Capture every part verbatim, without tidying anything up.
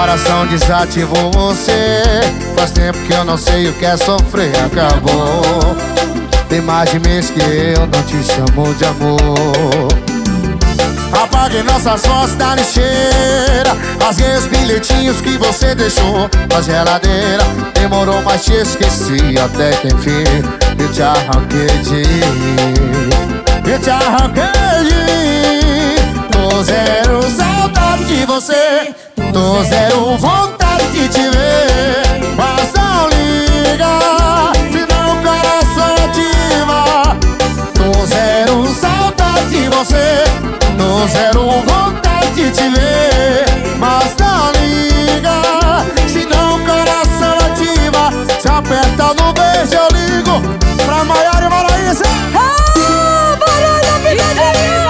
coração desativou você. Faz tempo que eu não sei o que é sofrer. Acabou. Tem mais de mês que eu não te chamo de amor. Apaguei nossas fotos da lixeira, rasguei os bilhetinhos que você deixou na geladeira. Demorou, mas te esqueci até que enfim eu te arranquei de mim. Eu te arranquei de mim. Tô zero saudade de você, tô zero vontade de te ver. Mas não liga, senão o coração ativa. Tô zero saudade de você, tô zero vontade de te ver. Mas não liga, senão o coração ativa. Se aperta no beijo eu ligo pra Maiara e Maraísa. Ah, barulho, picadinha!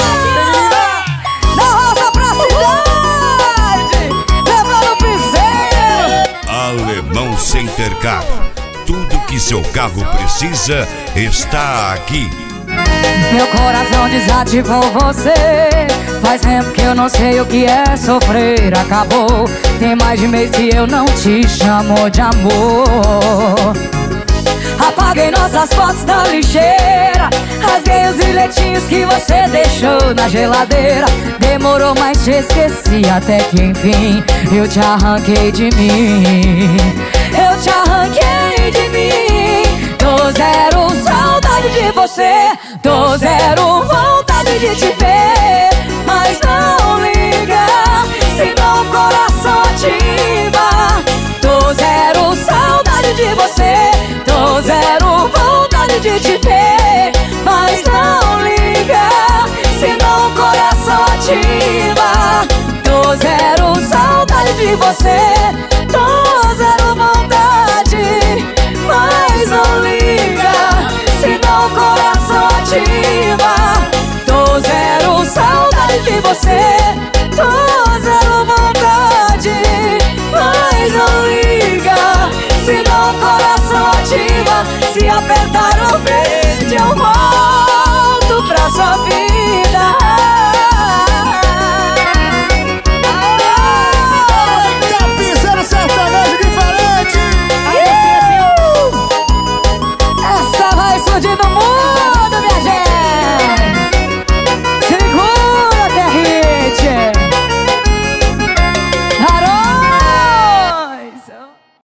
Da roça pra cidade, levando o piseiro. Alemão Center Car. Tudo que seu carro precisa está aqui. Meu coração desativou você. Faz tempo que eu não sei o que é sofrer. Acabou. Tem mais de mês que eu não te chamo de amor. Apaguei nossas fotos da lixeira, rasguei os bilhetinhos que você deixou na geladeira. Demorou, mas te esqueci até que enfim eu te arranquei de mim. Eu te arranquei de mim. Tô zero saudade de você, tô zero vontade de te ver. Mas não liga, senão o coração ativa. Tô zero saudade de você, tô zero vontade de te ver. Mas não liga, senão o coração ativa. Tô zero saudade de você, tô zero vontade. Mas não liga, senão o coração ativa. Tô zero saudade de você,